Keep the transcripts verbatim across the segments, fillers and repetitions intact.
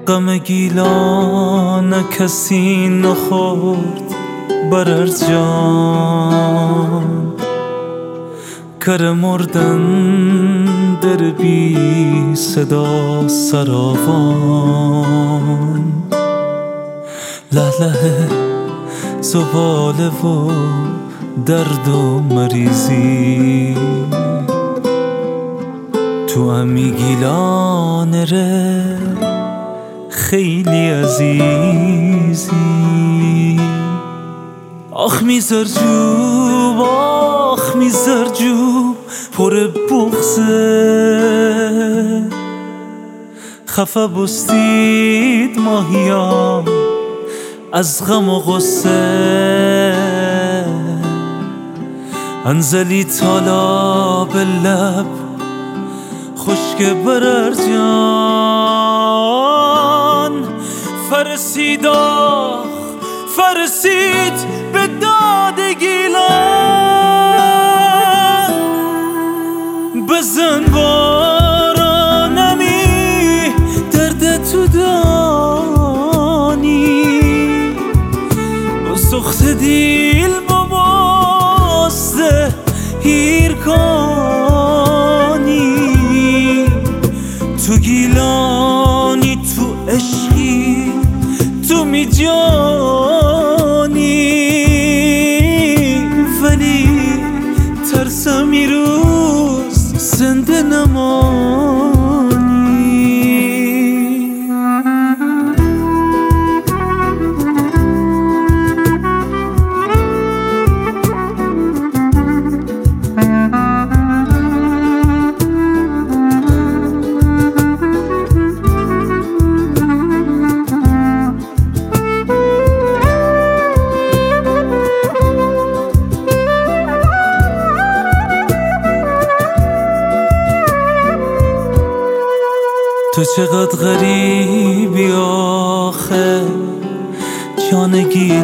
غم گیلان کسی نخورد برر جان، کر مردن در بی صدا سراوان، لهله زباله و درد و مریضی تو امی گیلان ره خیلی عزیزی. آخ میزر جوب آخ میزر جوب پر بغزه، خفه بستید ماهیان از غم و غصه، انزلی تالا به لب خشک برر جان، فرسید آخ فرسید به داد گیلان، بزن بارانمی درد تو دانی، سخت دیل بباسته هیر کنی، تو گیلانی تو عشقی تو می جانی، ولی ترسم ای روز زنده نمانی. تو چقدر غریبی آخه جان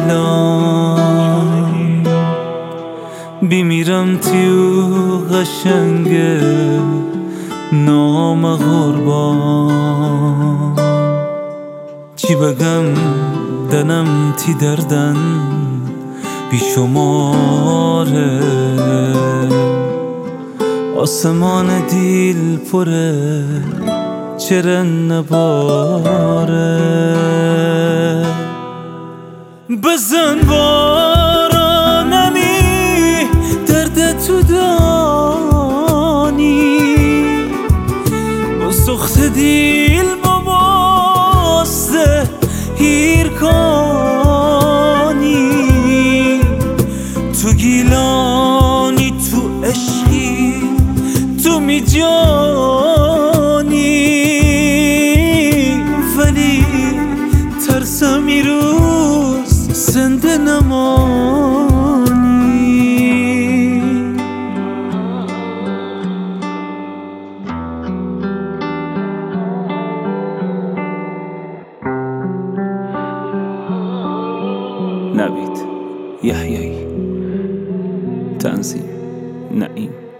گیلان، بیمیرم تیو قشنگه نام قربان، چی بگم دنم تی دردن بیشماره، آسمان دیل پره چرا نباره، بزن بارانمی درد تو دانی، با سخت دیل بباسته هیر کنی، تو گیلانی تو عشقی تو می جانی، ولی ترسم ای روز زنده نمانی. نوید یحیی، تنظیم نعیم.